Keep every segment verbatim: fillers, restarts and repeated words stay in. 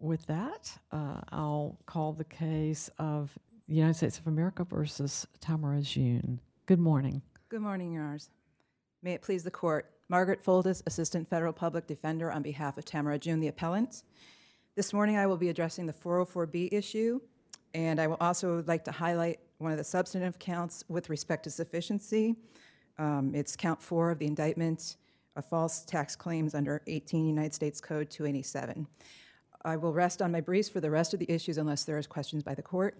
with that, uh, I'll call the case of the United States of America versus Tamara June. Good morning. Good morning, Your Honors. May it please the Court. Margaret Foldis, Assistant Federal Public Defender on behalf of Tamara June, the appellant. This morning I will be addressing the four oh four B issue, and I will also like to highlight one of the substantive counts with respect to sufficiency. Um, it's count four of the indictment of false tax claims under eighteen United States Code two eighty-seven. I will rest on my briefs for the rest of the issues unless there is questions by the Court.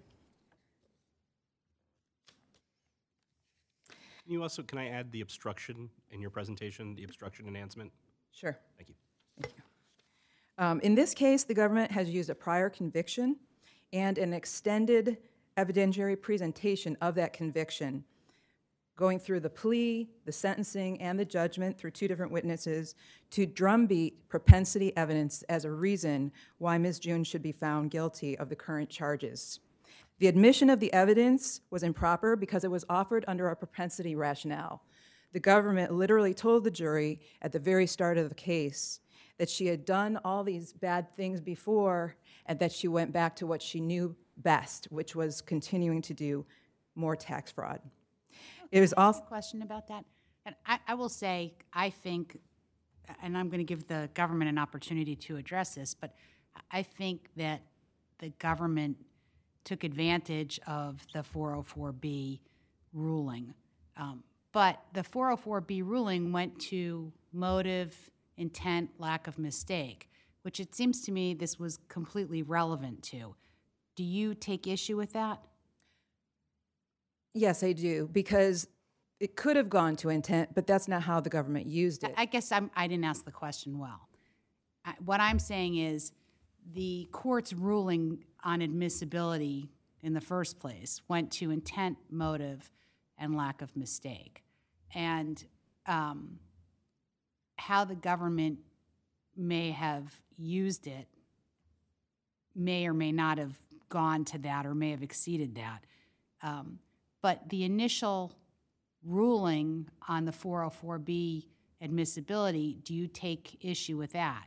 Can you also, can I add the obstruction in your presentation, the obstruction enhancement? Sure. Thank you. Thank you. Um, in this case, the government has used a prior conviction and an extended evidentiary presentation of that conviction, going through the plea, the sentencing, and the judgment through two different witnesses to drumbeat propensity evidence as a reason why Miz June should be found guilty of the current charges. The admission of the evidence was improper because it was offered under a propensity rationale. The government literally told the jury at the very start of the case that she had done all these bad things before and that she went back to what she knew best, which was continuing to do more tax fraud. It was also a question about that. And I, I will say, I think, and I'm going to give the government an opportunity to address this, but I think that the government took advantage of the four oh four B ruling. Um, but the four oh four B ruling went to motive, intent, lack of mistake, which it seems to me this was completely relevant to. Do you take issue with that? Yes, I do, because it could have gone to intent, but that's not how the government used it. I guess I'm, I didn't ask the question well. I, what I'm saying is the court's ruling on admissibility in the first place went to intent, motive, and lack of mistake. And um, how the government may have used it may or may not have gone to that or may have exceeded that. Um, but the initial ruling on the four oh four B admissibility, do you take issue with that?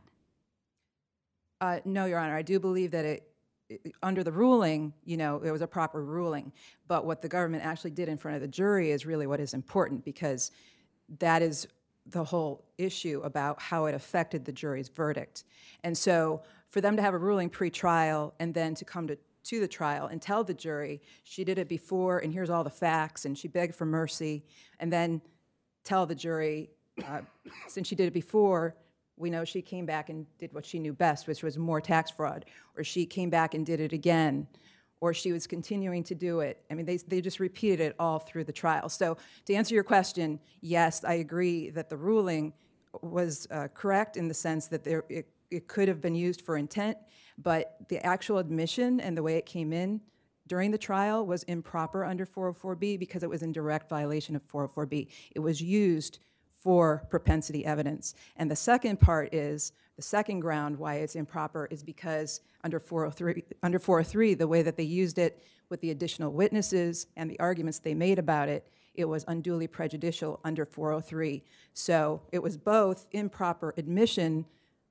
Uh, no, Your Honor, I do believe that it, it, under the ruling, you know, it was a proper ruling. But what the government actually did in front of the jury is really what is important, because that is the whole issue about how it affected the jury's verdict. And so for them to have a ruling pre-trial and then to come to, to the trial and tell the jury she did it before and here's all the facts and she begged for mercy, and then tell the jury, uh, since she did it before, we know she came back and did what she knew best, which was more tax fraud, or she came back and did it again, or she was continuing to do it. I mean, they, they just repeated it all through the trial. So to answer your question, yes, I agree that the ruling was uh, correct in the sense that there, it, it could have been used for intent, but the actual admission and the way it came in during the trial was improper under four oh four B because it was in direct violation of four oh four B. It was used for propensity evidence. And the second part is, the second ground why it's improper is because under four oh three, under four oh three, the way that they used it with the additional witnesses and the arguments they made about it, it was unduly prejudicial under four oh three. So it was both improper admission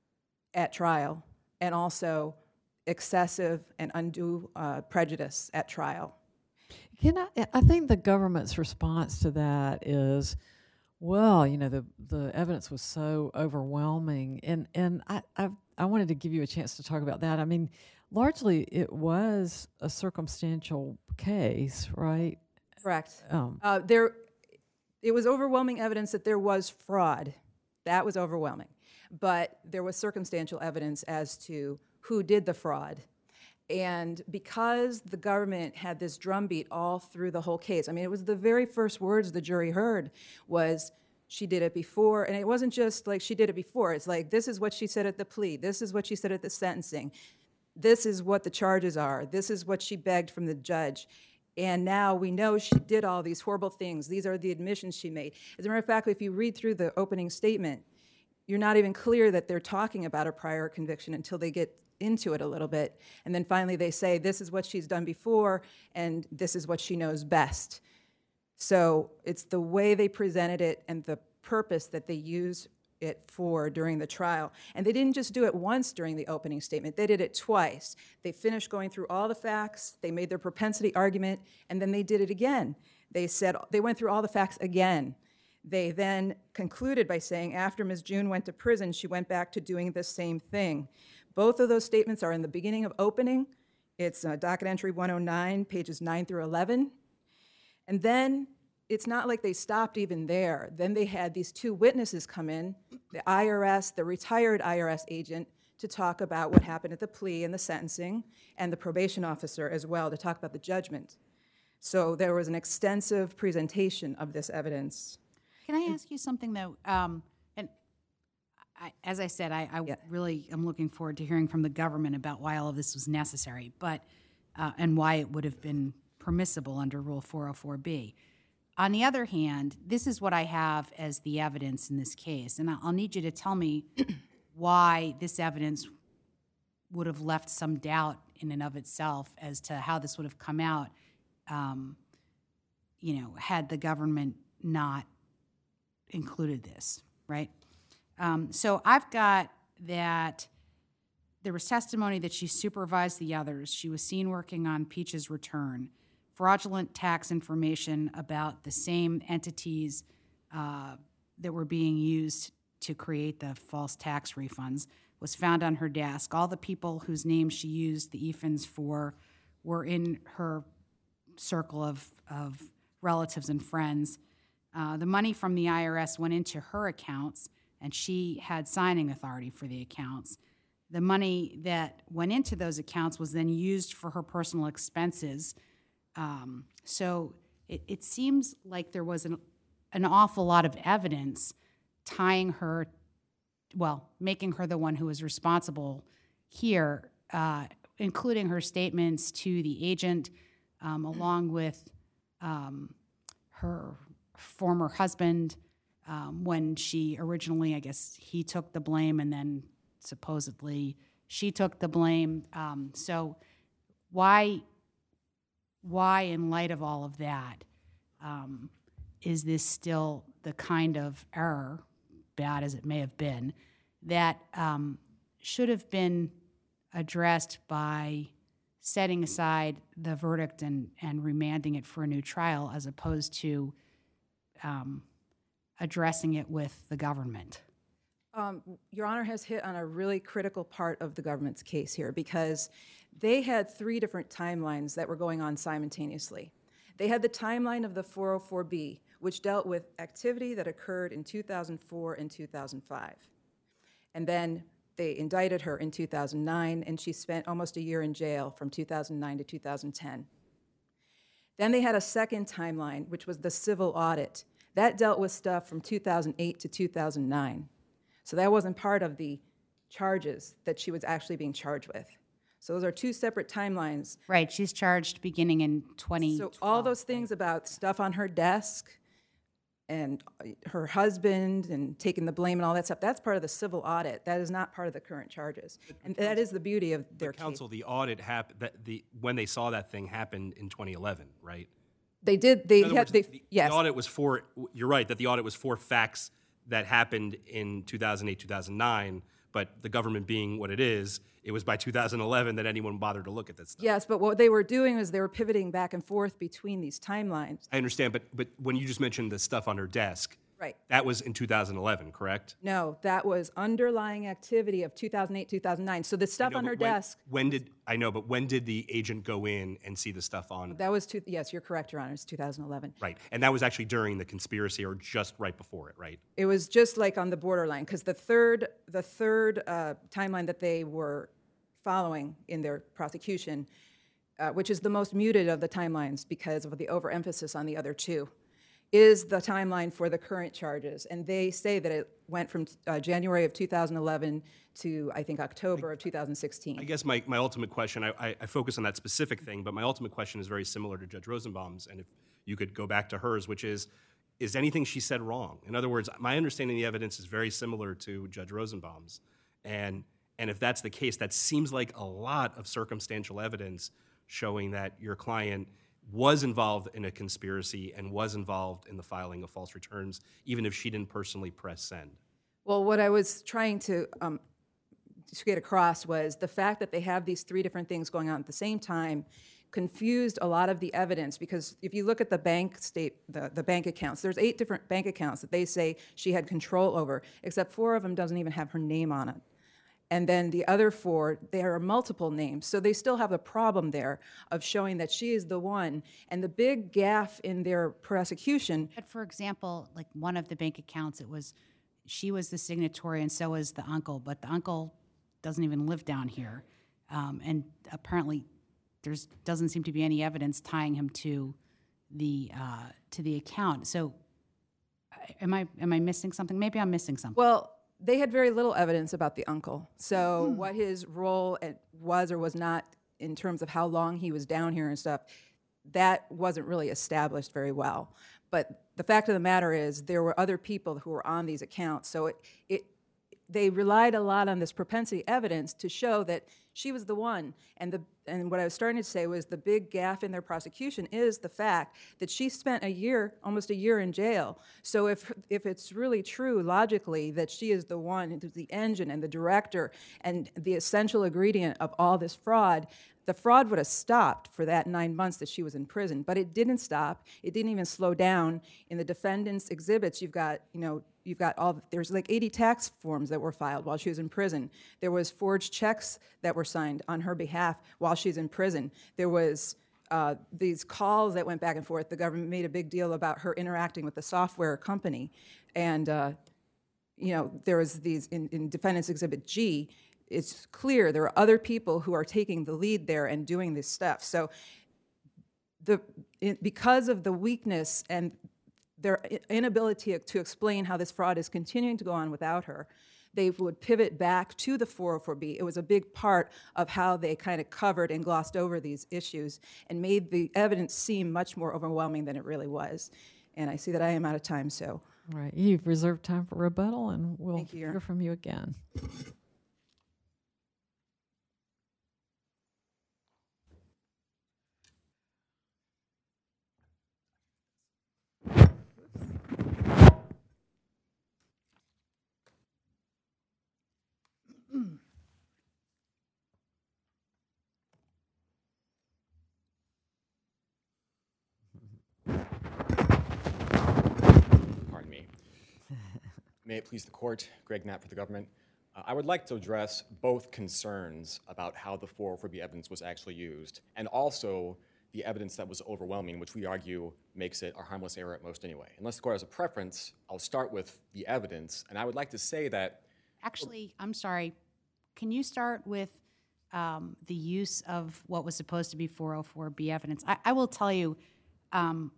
at trial and also excessive and undue uh, prejudice at trial. Can I, I think the government's response to that is, well, you know, the, the evidence was so overwhelming, and, and I, I I wanted to give you a chance to talk about that. I mean, largely it was a circumstantial case, right? Correct. Um, uh, there, it was overwhelming evidence that there was fraud. That was overwhelming. But there was circumstantial evidence as to who did the fraud. And because the government had this drumbeat all through the whole case, I mean, it was the very first words the jury heard was, she did it before. And it wasn't just like she did it before. It's like, this is what she said at the plea. This is what she said at the sentencing. This is what the charges are. This is what she begged from the judge. And now we know she did all these horrible things. These are the admissions she made. As a matter of fact, if you read through the opening statement, you're not even clear that they're talking about a prior conviction until they get into it a little bit. And then finally they say, this is what she's done before, and this is what she knows best. So it's the way they presented it and the purpose that they use it for during the trial. And they didn't just do it once during the opening statement, they did it twice. They finished going through all the facts, they made their propensity argument, and then they did it again. They said, they went through all the facts again. They then concluded by saying after Miz June went to prison, she went back to doing the same thing. Both of those statements are in the beginning of opening. It's uh, docket entry one oh nine, pages nine through eleven. And then it's not like they stopped even there. Then they had these two witnesses come in, the I R S, the retired I R S agent, to talk about what happened at the plea and the sentencing, and the probation officer as well to talk about the judgment. So there was an extensive presentation of this evidence. Can I ask you something, though? Um, and I, as I said, I, I Yeah. really am looking forward to hearing from the government about why all of this was necessary, but uh, and why it would have been permissible under Rule four oh four B. On the other hand, this is what I have as the evidence in this case, and I'll need you to tell me why this evidence would have left some doubt in and of itself as to how this would have come out, um, you know, had the government not included this, right? Um, so I've got that there was testimony that she supervised the others. She was seen working on Peach's return. Fraudulent tax information about the same entities uh, that were being used to create the false tax refunds was found on her desk. All the people whose names she used the E F I Ns for were in her circle of, of relatives and friends. Uh, the money from the I R S went into her accounts, and she had signing authority for the accounts. The money that went into those accounts was then used for her personal expenses. Um, so it, it seems like there was an, an awful lot of evidence tying her, well, making her the one who was responsible here, uh, including her statements to the agent, um, along with um, her former husband, um, when she originally, I guess, he took the blame, and then supposedly she took the blame. Um, so why... Why, in light of all of that, um, is this still the kind of error, bad as it may have been, that um, should have been addressed by setting aside the verdict and, and remanding it for a new trial, as opposed to um, addressing it with the government? Um, Your Honor has hit on a really critical part of the government's case here, because they had three different timelines that were going on simultaneously. They had the timeline of the four oh four B, which dealt with activity that occurred in two thousand four and two thousand five. And then they indicted her in two thousand nine, and she spent almost a year in jail from two thousand nine to two thousand ten. Then they had a second timeline, which was the civil audit. That dealt with stuff from two thousand eight to two thousand nine. So that wasn't part of the charges that she was actually being charged with. So those are two separate timelines. Right, she's charged beginning in twenty twelve. So all those things about stuff on her desk and her husband and taking the blame and all that stuff, that's part of the civil audit. That is not part of the current charges. And that is the beauty of their case. Counsel, the audit happened, that the, when they saw that thing happened in twenty eleven, right? They did, they In other had, words, they, the, yes. the audit was for, you're right, that the audit was for facts that happened in two thousand eight, two thousand nine, but the government being what it is, it was by two thousand eleven that anyone bothered to look at that stuff. Yes, but what they were doing was they were pivoting back and forth between these timelines. I understand, but but when you just mentioned the stuff on her desk, Right. that was in two thousand eleven, correct? No, that was underlying activity of two thousand eight, two thousand nine. So the stuff No, on but her when, desk, When did, I know, but when did the agent go in and see the stuff on? that was, two, yes, you're correct, Your Honor, it's two thousand eleven. Right, and that was actually during the conspiracy or just right before it, right? It was just like on the borderline, because the third, the third uh, timeline that they were following in their prosecution, uh, which is the most muted of the timelines because of the overemphasis on the other two, is the timeline for the current charges. And they say that it went from uh, January of two thousand eleven to, I think, October of two thousand sixteen. I guess my, my ultimate question, I, I, I focus on that specific thing, but my ultimate question is very similar to Judge Rosenbaum's, and if you could go back to hers, which is, is anything she said wrong? In other words, my understanding of the evidence is very similar to Judge Rosenbaum's, and, and if that's the case, that seems like a lot of circumstantial evidence showing that your client was involved in a conspiracy and was involved in the filing of false returns, even if she didn't personally press send. Well, what I was trying to um, to get across was the fact that they have these three different things going on at the same time confused a lot of the evidence, because if you look at the bank state, the, the bank accounts, there's eight different bank accounts that they say she had control over, except four of them doesn't even have her name on it. And then the other four, there are multiple names. So they still have a problem there of showing that she is the one. And the big gaffe in their prosecution. But for example, like one of the bank accounts, it was, she was the signatory and so was the uncle, but the uncle doesn't even live down here. Um, and apparently there's doesn't seem to be any evidence tying him to the, uh, to the account. So am I, am I missing something? Maybe I'm missing something. Well, they had very little evidence about the uncle. So what his role was or was not in terms of how long he was down here and stuff, that wasn't really established very well. But the fact of the matter is there were other people who were on these accounts. So it, it, they relied a lot on this propensity evidence to show that she was the one. And, the, and what I was starting to say was the big gaffe in their prosecution is the fact that she spent a year, almost a year in jail. So if, if it's really true logically that she is the one, the engine and the director and the essential ingredient of all this fraud, the fraud would have stopped for that nine months that she was in prison. But it didn't stop. It didn't even slow down. In the defendant's exhibits, you've got, you know, you've got all, there's like eighty tax forms that were filed while she was in prison. There was forged checks that were signed on her behalf while she's in prison. There was uh, these calls that went back and forth. The government made a big deal about her interacting with the software company. And, uh, you know, there was these, in, in Defendant's Exhibit G, it's clear there are other people who are taking the lead there and doing this stuff. So the, it, because of the weakness and their inability to explain how this fraud is continuing to go on without her, they would pivot back to the four oh four B. It was a big part of how they kind of covered and glossed over these issues and made the evidence seem much more overwhelming than it really was. And I see that I am out of time, so. All right, you've reserved time for rebuttal, and we'll Thank you, Your hear from you again. Pardon me. May it please the court, Greg Knapp for the government. Uh, I would like to address both concerns about how the four oh four B evidence was actually used, and also the evidence that was overwhelming, which we argue makes it a harmless error at most anyway. Unless the court has a preference, I'll start with the evidence, and I would like to say that... Actually, I'm sorry, can you start with um, the use of what was supposed to be four oh four B evidence? I, I will tell you, um,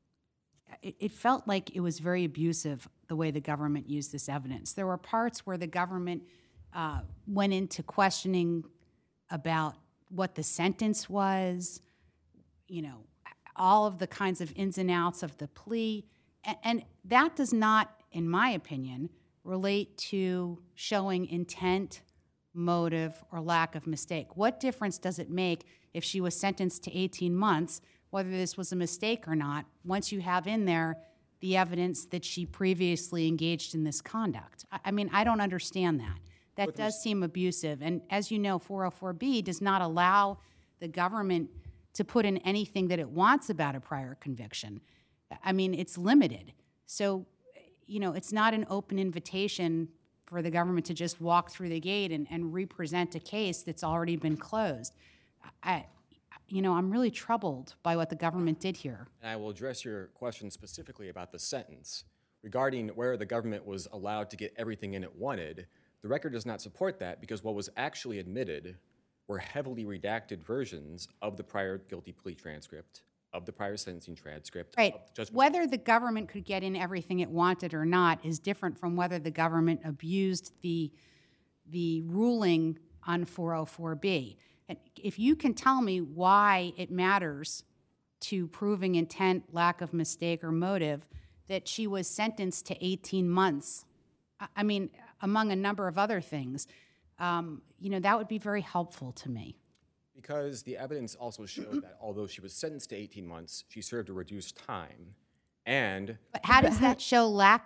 it, it felt like it was very abusive the way the government used this evidence. There were parts where the government uh, went into questioning about what the sentence was, you know, all of the kinds of ins and outs of the plea. And, and that does not, in my opinion, relate to showing intent, motive, or lack of mistake. What difference does it make if she was sentenced to eighteen months, whether this was a mistake or not, once you have in there the evidence that she previously engaged in this conduct? I, I mean, I don't understand that. That With does res- seem abusive. And as you know, four oh four B does not allow the government to put in anything that it wants about a prior conviction. I mean, it's limited. So, you know, it's not an open invitation for the government to just walk through the gate and, and represent a case that's already been closed. I, you know, I'm really troubled by what the government did here. And I will address your question specifically about the sentence. Regarding where the government was allowed to get everything in it wanted, the record does not support that because what was actually admitted were heavily redacted versions of the prior guilty plea transcript, of the prior sentencing transcript. Right. Of the judgment. Whether the government could get in everything it wanted or not is different from whether the government abused the, the ruling on four oh four B. And if you can tell me why it matters to proving intent, lack of mistake, or motive that she was sentenced to eighteen months, I mean, among a number of other things, um, you know, that would be very helpful to me. Because the evidence also showed that although she was sentenced to eighteen months, she served a reduced time. And But how does that show lack of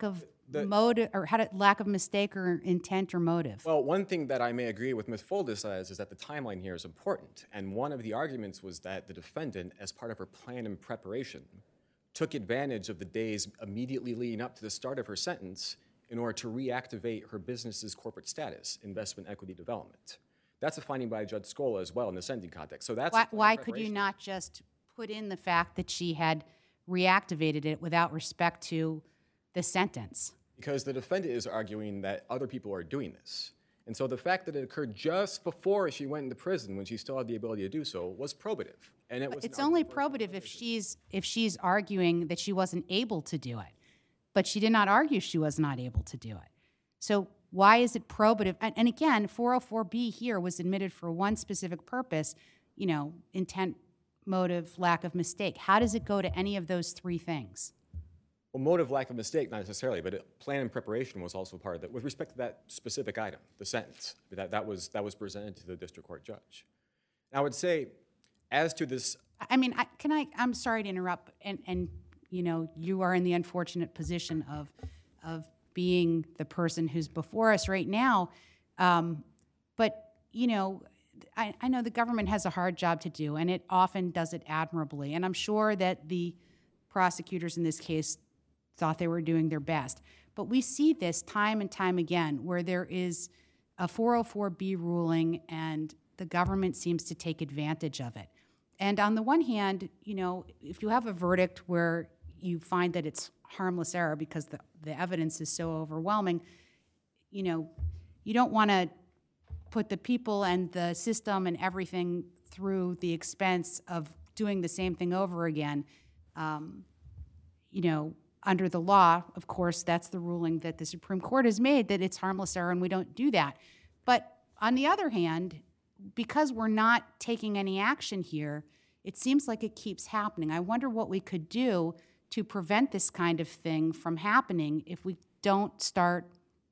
The- motive, or had a lack of mistake or intent or motive? Well, one thing that I may agree with Miz Foldis says is that the timeline here is important. And one of the arguments was that the defendant, as part of her plan and preparation, took advantage of the days immediately leading up to the start of her sentence in order to reactivate her business's corporate status, investment equity development. That's a finding by Judge Scola as well in the sentencing context. So that's Why, a plan why and could you preparation. not just put in the fact that she had reactivated it without respect to the sentence? Because the defendant is arguing that other people are doing this. And so the fact that it occurred just before she went into prison, when she still had the ability to do so, was probative. And it was It's an only argument for probative if she's if she's arguing that she wasn't able to do it, but she did not argue she was not able to do it. So why is it probative? And, and again, four oh four B here was admitted for one specific purpose, you know, intent, motive, lack of mistake. How does it go to any of those three things? Well, motive, lack of mistake, not necessarily, but it, plan and preparation was also part of that. With respect to that specific item, the sentence, that, that, was, that was presented to the district court judge. And I would say, as to this, I mean, I, can I? I'm sorry to interrupt, and and you know, you are in the unfortunate position of of being the person who's before us right now. Um, but you know, I, I know the government has a hard job to do, and it often does it admirably. And I'm sure that the prosecutors in this case thought they were doing their best. But we see this time and time again, where there is a four oh four B ruling, and the government seems to take advantage of it. And on the one hand, you know, if you have a verdict where you find that it's harmless error because the, the evidence is so overwhelming, you know, you don't want to put the people and the system and everything through the expense of doing the same thing over again. Um, you know, under the law, of course, that's the ruling that the Supreme Court has made, that it's harmless error and we don't do that. But on the other hand, because we're not taking any action here, it seems like it keeps happening. I wonder what we could do to prevent this kind of thing from happening if we don't start,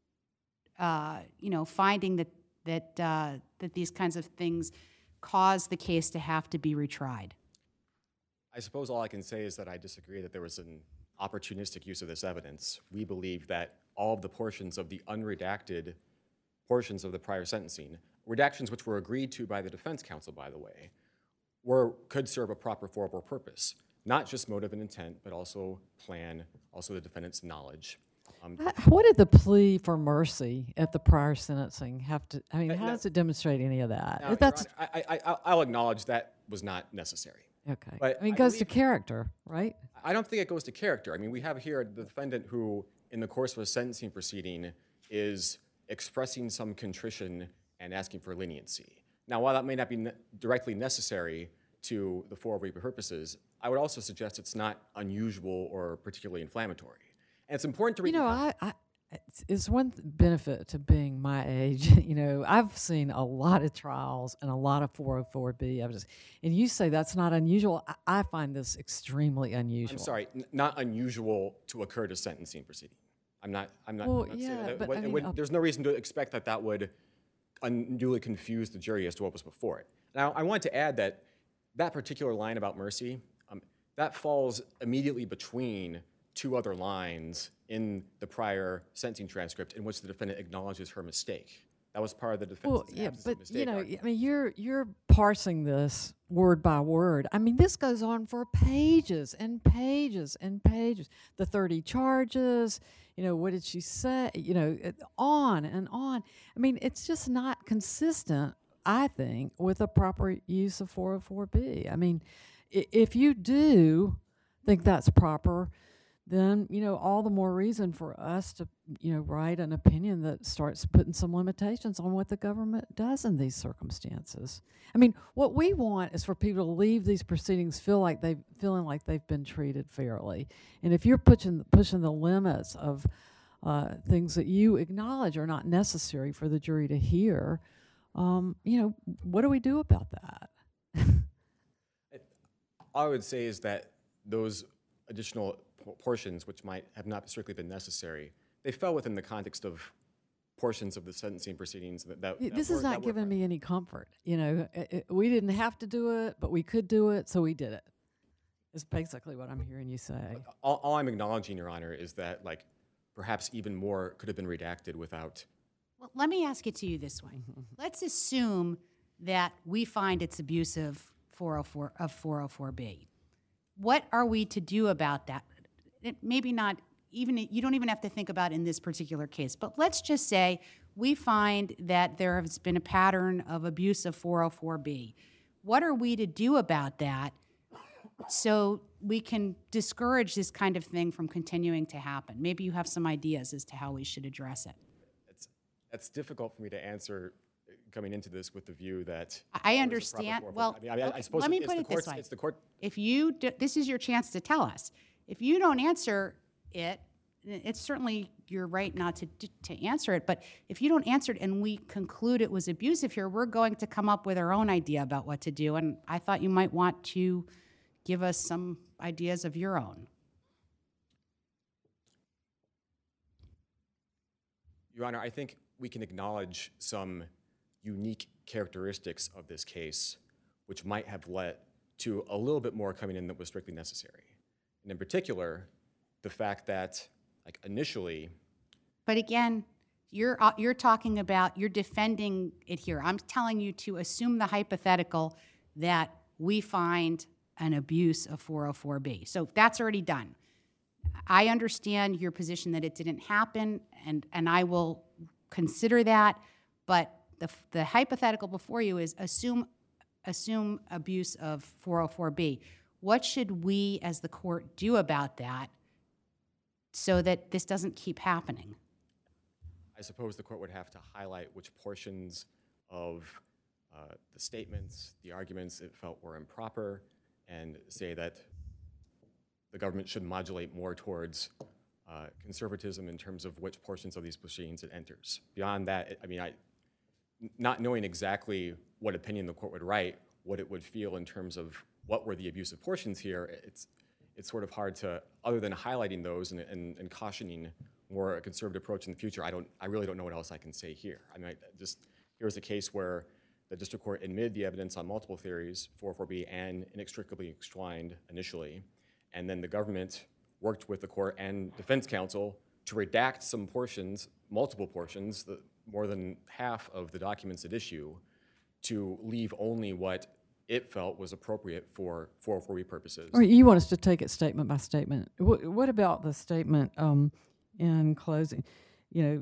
uh, you know, finding that that uh, that these kinds of things cause the case to have to be retried. I suppose all I can say is that I disagree that there was an opportunistic use of this evidence. We believe that all of the portions of the unredacted portions of the prior sentencing, redactions which were agreed to by the defense counsel, by the way, were, could serve a proper four-four purpose. Not just motive and intent, but also plan, also the defendant's knowledge. Um, Uh, What did the plea for mercy at the prior sentencing have to, I mean, Uh, how no- does it demonstrate any of that? now, Your That's, Honor, I, I, I, I'll acknowledge that was not necessary. okay. but I mean, I it goes to believe- character, right? I don't think it goes to character. I mean, we have here the defendant who, in the course of a sentencing proceeding, is expressing some contrition and asking for leniency. Now, while that may not be ne- directly necessary to the four oh four B purposes, I would also suggest it's not unusual or particularly inflammatory. And it's important to read You know, the I, I it's, it's one th- benefit to being my age. You know, I've seen a lot of trials and a lot of four oh four B evidence. And you say that's not unusual. I, I find this extremely unusual. I'm sorry, n- not unusual to occur to sentencing proceeding. I'm not. I'm not. Well, I'm not saying yeah, that. It but would- I it mean, would- uh, there's no reason to expect that that would unduly confuse the jury as to what was before it. Now, I want to add that that particular line about mercy, um, that falls immediately between two other lines in the prior sentencing transcript in which the defendant acknowledges her mistake. That was part of the Well, defense's yeah, absence of but mistake you know, argument. I mean, you're you're parsing this word by word. I mean, this goes on for pages and pages and pages. The thirty charges. You know, what did she say? You know, it, on and on. I mean, it's just not consistent, I think, with a proper use of four oh four B. I mean, i- if you do think that's proper, then, you know, all the more reason for us to, you know, write an opinion that starts putting some limitations on what the government does in these circumstances. I mean, what we want is for people to leave these proceedings feel like they feeling like they've been treated fairly. And if you're pushing pushing the limits of uh, things that you acknowledge are not necessary for the jury to hear, um, you know, what do we do about that? All I would say is that those additional p- portions, which might have not strictly been necessary, they fell within the context of portions of the sentencing proceedings that, that, Y- that This were, is that not were giving part- me any comfort. You know, I- I- we didn't have to do it, but we could do it, so we did it. Is basically what I'm hearing you say. All, all I'm acknowledging, Your Honor, is that like perhaps even more could have been redacted without. Well, let me ask it to you this way. Let's assume that we find it's abusive four oh four of four oh four B. What are we to do about that? It, maybe not even, you don't even have to think about in this particular case, but let's just say we find that there has been a pattern of abuse of four oh four B. What are we to do about that so we can discourage this kind of thing from continuing to happen? Maybe you have some ideas as to how we should address it. It's, that's difficult for me to answer coming into this with the view that I there is a understand. proper Well, I, mean, I, mean, I okay, suppose let me it's put the it this court's, way. It's the court. If you, do, this is your chance to tell us. If you don't answer it, it's certainly your right not to, to answer it, but if you don't answer it and we conclude it was abusive here, we're going to come up with our own idea about what to do, and I thought you might want to give us some ideas of your own. Your Honor, I think we can acknowledge some unique characteristics of this case which might have led to a little bit more coming in than was strictly necessary. And in particular, the fact that, like, initially... But again, you're, uh, you're talking about, you're defending it here. I'm telling you to assume the hypothetical that we find an abuse of four oh four B. So that's already done. I understand your position that it didn't happen, and, and I will consider that, but the, the hypothetical before you is assume, assume abuse of four oh four B. What should we as the court do about that so that this doesn't keep happening? I suppose the court would have to highlight which portions of uh, the statements, the arguments it felt were improper, and say that the government should modulate more towards uh, conservatism in terms of which portions of these proceedings it enters. Beyond that, it, I mean, I, not knowing exactly what opinion the court would write, what it would feel in terms of what were the abusive portions here, it's, it's sort of hard to, other than highlighting those and, and, and cautioning more a conservative approach in the future, I, don't, I really don't know what else I can say here. I mean, I just, here's a case where the district court admitted the evidence on multiple theories, four oh four B and inextricably entwined initially, and then the government worked with the court and defense counsel to redact some portions, multiple portions, the, more than half of the documents at issue, to leave only what it felt was appropriate for four oh four B purposes. Or you want us to take it statement by statement. What, what about the statement um, in closing? You know,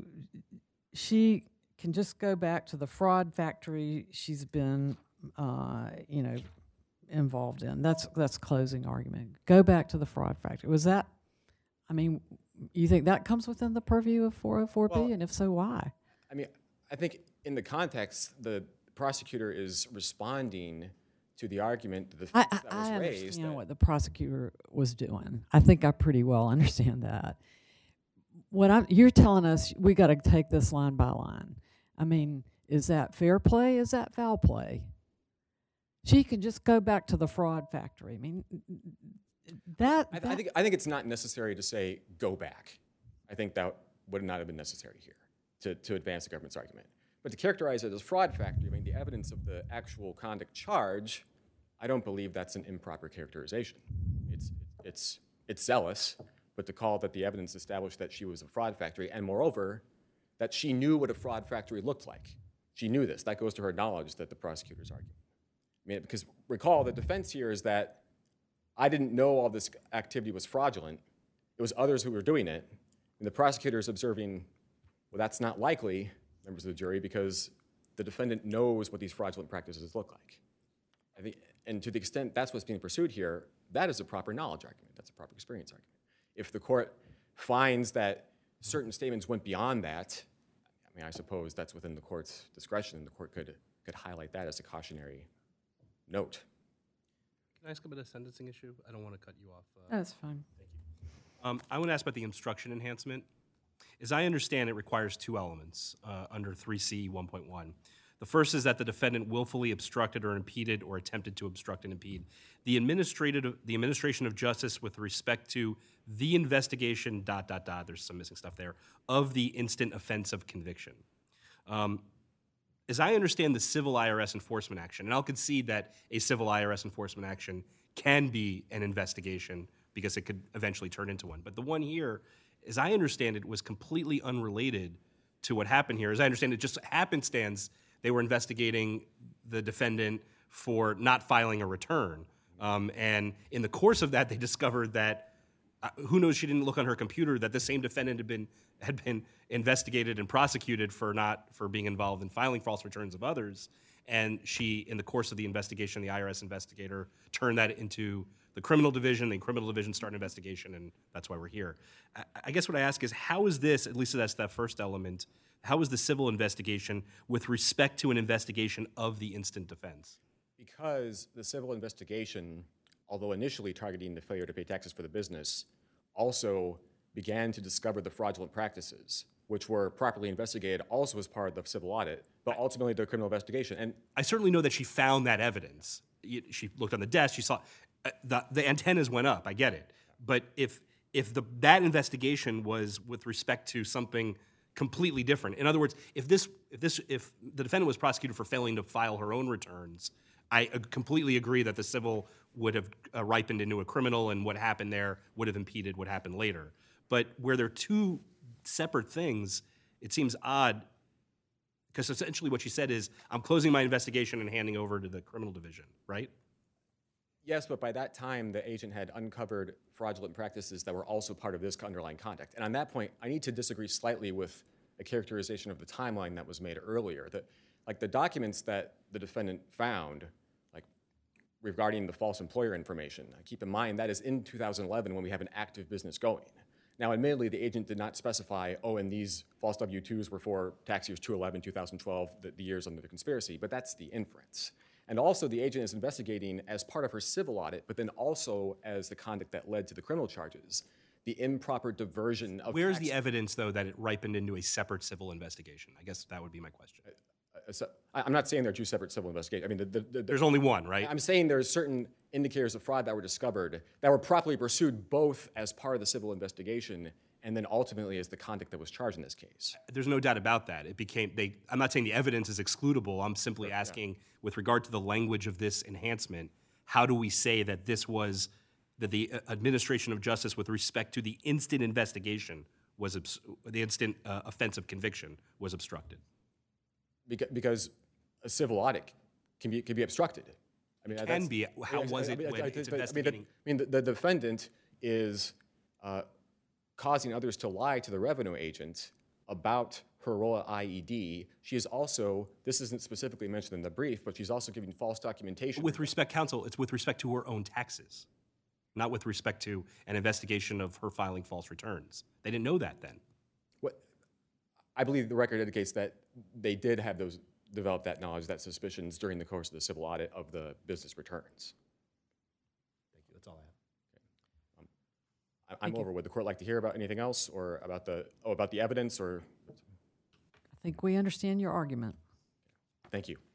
she can just go back to the fraud factory she's been, uh, you know, involved in. That's that's closing argument. Go back to the fraud factory. Was that, I mean, you think that comes within the purview of four oh four B, Well, and if so, why? I mean, I think in the context, the prosecutor is responding to the argument, the I, defense I, that was I raised. understand that- what the prosecutor was doing. I think I pretty well understand that. What I'm, you're telling us, we got to take this line by line. I mean, is that fair play? Is that foul play? She can just go back to the fraud factory. I mean, that. I, th- that I think I think it's not necessary to say go back. I think that would not have been necessary here to, to advance the government's argument. But to characterize it as fraud factory, I mean, the evidence of the actual conduct charge, I don't believe that's an improper characterization. It's it's it's zealous, but to call that the evidence established that she was a fraud factory, and moreover, that she knew what a fraud factory looked like. She knew this. That goes to her knowledge that the prosecutor's arguing. I mean, because recall, the defense here is that I didn't know all this activity was fraudulent. It was others who were doing it. And the prosecutor's observing, well, that's not likely, members of the jury, because the defendant knows what these fraudulent practices look like. I think, and to the extent that's what's being pursued here, that is a proper knowledge argument. That's a proper experience argument. If the court finds that certain statements went beyond that, I mean, I suppose that's within the court's discretion, and the court could, could highlight that as a cautionary note. Can I ask about a sentencing issue? I don't want to cut you off. Uh, That's fine. Um, I want to ask about the obstruction enhancement. As I understand, it requires two elements uh, under three C one point one. The first is that the defendant willfully obstructed or impeded or attempted to obstruct and impede the administrative, the administration of justice with respect to the investigation, dot, dot, dot, there's some missing stuff there, of the instant offense of conviction. Um, as I understand the civil I R S enforcement action, and I'll concede that a civil I R S enforcement action can be an investigation because it could eventually turn into one. But the one here, as I understand it, was completely unrelated to what happened here. As I understand it, just happenstance, they were investigating the defendant for not filing a return. Um, and in the course of that, they discovered that, uh, who knows, she didn't look on her computer, that the same defendant had been had been investigated and prosecuted for not for being involved in filing false returns of others. And she, in the course of the investigation, the I R S investigator turned that into the criminal division. The criminal division started an investigation, and that's why we're here. I, I guess what I ask is, how is this, at least that's that first element, how is the civil investigation with respect to an investigation of the instant defense? Because the civil investigation, although initially targeting the failure to pay taxes for the business, also began to discover the fraudulent practices, which were properly investigated also as part of the civil audit, but ultimately the criminal investigation. And I certainly know that she found that evidence. Y- She looked on the desk, she saw, uh, the, the antennas went up, I get it. But if, if the, that investigation was with respect to something completely different, in other words, if this, if this, if the defendant was prosecuted for failing to file her own returns, I uh, completely agree that the civil would have uh, ripened into a criminal, and what happened there would have impeded what happened later. But where they're two separate things, it seems odd, because essentially what she said is, I'm closing my investigation and handing over to the criminal division, right? yes, but by that time, the agent had uncovered fraudulent practices that were also part of this underlying conduct. And on that point, I need to disagree slightly with a characterization of the timeline that was made earlier. That, like, the documents that the defendant found, like, regarding the false employer information, keep in mind that is in two thousand eleven when we have an active business going. Now, admittedly, the agent did not specify, oh, and these false W twos were for tax years two eleven, two thousand twelve, the, the years under the conspiracy, but that's the inference. And also, the agent is investigating as part of her civil audit, but then also as the conduct that led to the criminal charges, the improper diversion of Where's tax- the evidence, though, that it ripened into a separate civil investigation? I guess that would be my question. Uh, so, I- I'm not saying there are two separate civil investigations. I mean, the, the, the, There's only one, right? I'm saying there's certain indicators of fraud that were discovered that were properly pursued both as part of the civil investigation and then ultimately as the conduct that was charged in this case. There's no doubt about that. It became, they, I'm not saying the evidence is excludable. I'm simply asking, with regard to the language of this enhancement, how do we say that this was, that the uh, administration of justice with respect to the instant investigation was, obs- the instant uh, offense of conviction was obstructed? Beca- Because a civil audit can be, can be obstructed. I mean, Can that's- be. How was it I mean, when I- I- it's I mean, the- investigating? I mean, the, the defendant is uh, causing others to lie to the revenue agent about her role at I E D. She is also, this isn't specifically mentioned in the brief, but she's also giving false documentation. With respect, counsel, it's with respect to her own taxes, not with respect to an investigation of her filing false returns. They didn't know that then. What, I believe the record indicates that they did have those, develop that knowledge, that suspicions during the course of the civil audit of the business returns. Thank you. That's all I have. I- I'm over. Would the court like to hear about anything else, or about the, oh, about the evidence, or? I think we understand your argument. Thank you.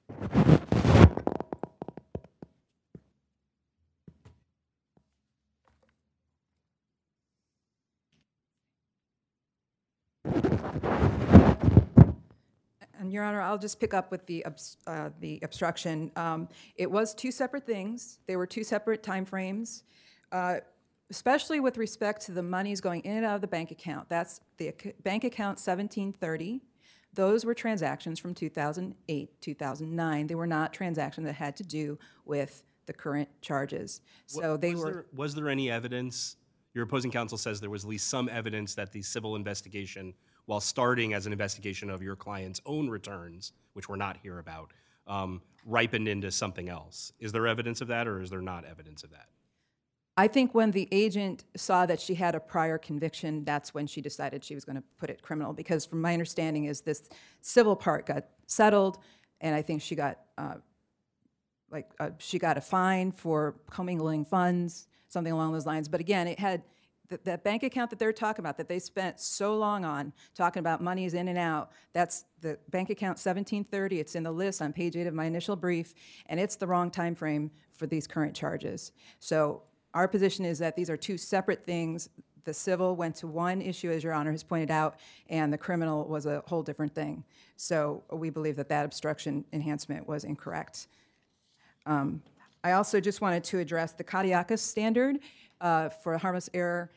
And Your Honor, I'll just pick up with the obs- uh, the obstruction. Um, It was two separate things. They were two separate timeframes, uh, especially with respect to the monies going in and out of the bank account. That's the ac- bank account seventeen thirty. Those were transactions from two thousand eight, two thousand nine. They were not transactions that had to do with the current charges. So they was were. There, was there any evidence? Your opposing counsel says there was at least some evidence that the civil investigation, while starting as an investigation of your client's own returns, which we're not here about, um, ripened into something else. Is there evidence of that, or is there not evidence of that? I think when the agent saw that she had a prior conviction, that's when she decided she was going to put it criminal. Because from my understanding is this civil part got settled, and I think she got uh, like uh, she got a fine for commingling funds, something along those lines. But again, it had th- that bank account that they're talking about that they spent so long on talking about monies in and out. That's the bank account seventeen thirty. It's in the list on page eight of my initial brief, and it's the wrong time frame for these current charges. So our position is that these are two separate things. The civil went to one issue, as Your Honor has pointed out, and the criminal was a whole different thing. So we believe that that obstruction enhancement was incorrect. Um, I also just wanted to address the Katiakis standard uh, for harmless error.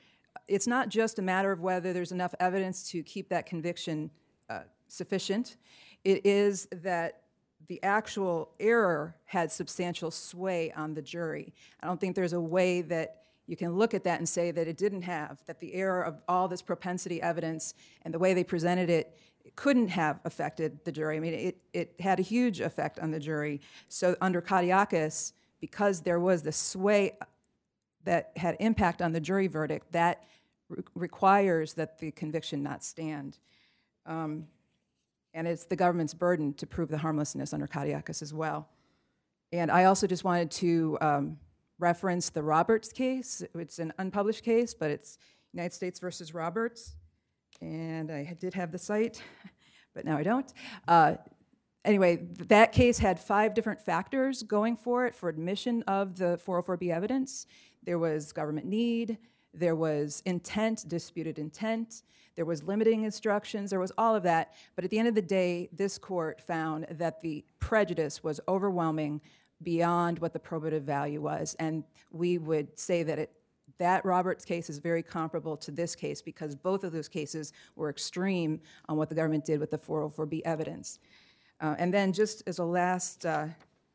it's not just a matter of whether there's enough evidence to keep that conviction uh, sufficient. It is that the actual error had substantial sway on the jury. I don't think there's a way that you can look at that and say that it didn't have, that the error of all this propensity evidence and the way they presented it couldn't have affected the jury. I mean, it, it had a huge effect on the jury. So under Katiakis, because there was the sway that had impact on the jury verdict, that re- requires that the conviction not stand. Um, and it's the government's burden to prove the harmlessness under Katiakis as well. And I also just wanted to um, reference the Roberts case. It's an unpublished case, but it's United States versus Roberts. And I did have the site, but now I don't. Uh, anyway, that case had five different factors going for it for admission of the four oh four B evidence. There was government need, there was intent, disputed intent, there was limiting instructions, there was all of that. But at the end of the day, this court found that the prejudice was overwhelming beyond what the probative value was. And we would say that it, that Roberts case is very comparable to this case because both of those cases were extreme on what the government did with the four oh four B evidence. Uh, and then just as a last uh,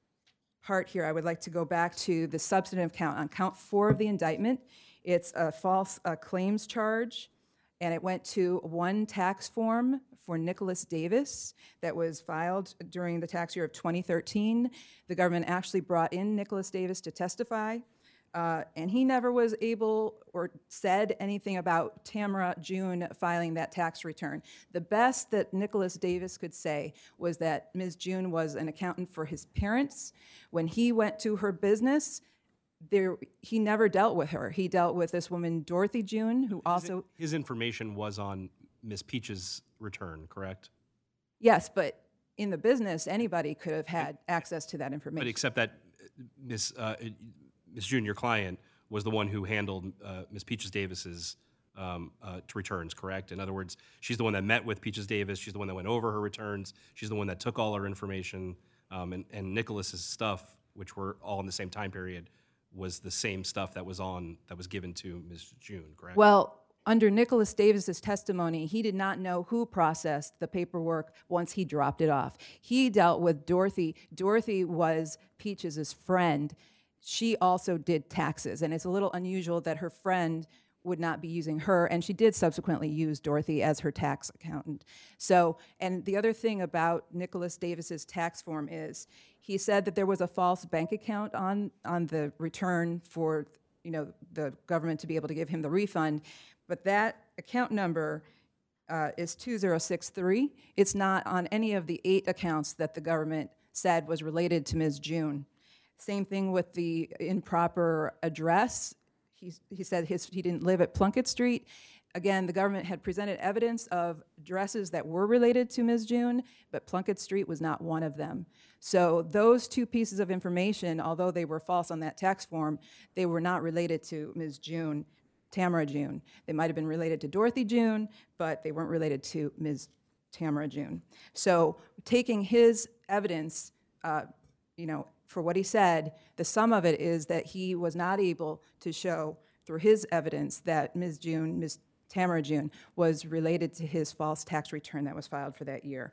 part here, I would like to go back to the substantive count. On count four of the indictment, it's a false uh, claims charge, and it went to one tax form for Nicholas Davis that was filed during the tax year of twenty thirteen. The government actually brought in Nicholas Davis to testify, uh, and he never was able or said anything about Tamara June filing that tax return. The best that Nicholas Davis could say was that Miz June was an accountant for his parents. When he went to her business, there, he never dealt with her. He dealt with this woman, Dorothy June, who also... His information was on Miss Peach's return, correct? Yes, but in the business, anybody could have had access to that information. But except that Miss uh, Miss June, your client, was the one who handled uh, Miss Peaches Davis's um, uh, returns, correct? In other words, she's the one that met with Peaches Davis. She's the one that went over her returns. She's the one that took all her information. Um, and, and Nicholas's stuff, which were all in the same time period, was the same stuff that was on that was given to Miz June, correct? Well, under Nicholas Davis's testimony, he did not know who processed the paperwork once he dropped it off. He dealt with Dorothy. Dorothy was Peaches' friend. She also did taxes, and it's a little unusual that her friend would not be using her, and she did subsequently use Dorothy as her tax accountant. So, and the other thing about Nicholas Davis's tax form is he said that there was a false bank account on, on the return for, you know, the government to be able to give him the refund, but that account number uh, is two zero six three. It's not on any of the eight accounts that the government said was related to Miz June. Same thing with the improper address. He, he said his, he didn't live at Plunkett Street. Again, the government had presented evidence of addresses that were related to Miz June, but Plunkett Street was not one of them. So those two pieces of information, although they were false on that tax form, they were not related to Miz June, Tamara June. They might have been related to Dorothy June, but they weren't related to Miz Tamara June. So taking his evidence, uh, you know, for what he said, the sum of it is that he was not able to show through his evidence that Miz June, Miz Tamara June, was related to his false tax return that was filed for that year.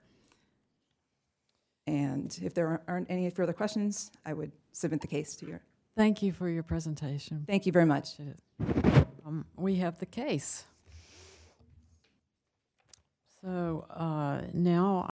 And if there aren't any further questions, I would submit the case to you. Thank you for your presentation. Thank you very much. Um, we have the case. So uh, now